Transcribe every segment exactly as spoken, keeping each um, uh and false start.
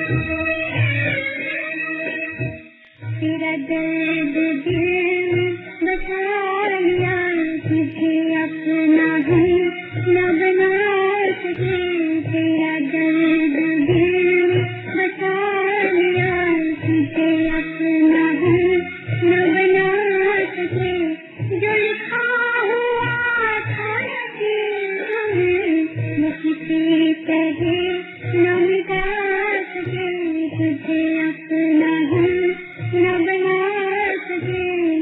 तेरा दर्द दिल बता लिया, तुझे अपना हम न बना सके। तेरा दर्द दिल बता लिया, तुझे अपना हम न बना सके। जो लिखा हुआ था नसीब में, वो किसी तरह न मिटा सके। तुझे अपना हम न बना सके।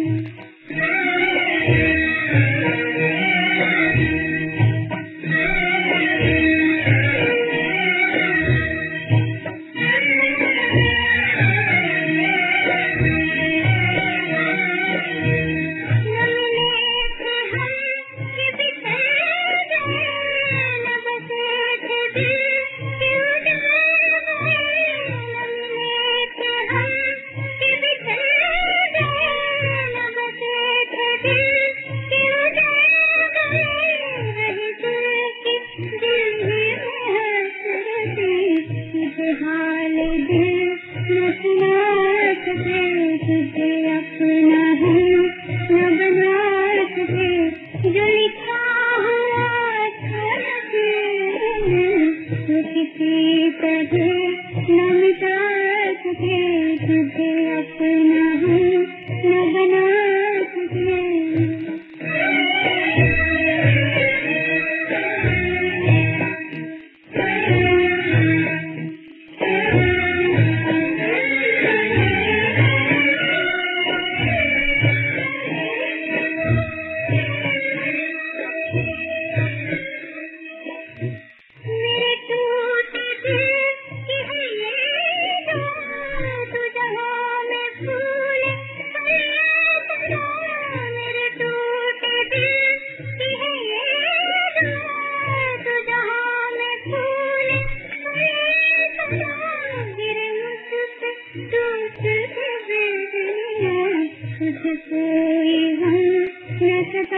हाल दिल न सुना सके, तुझे अपना हम न बना सके। जो लिखा हुआ था नसीब में, वो किसी तरह न मिटा सके। तुझे अपना हम न बना सके। कोई हम न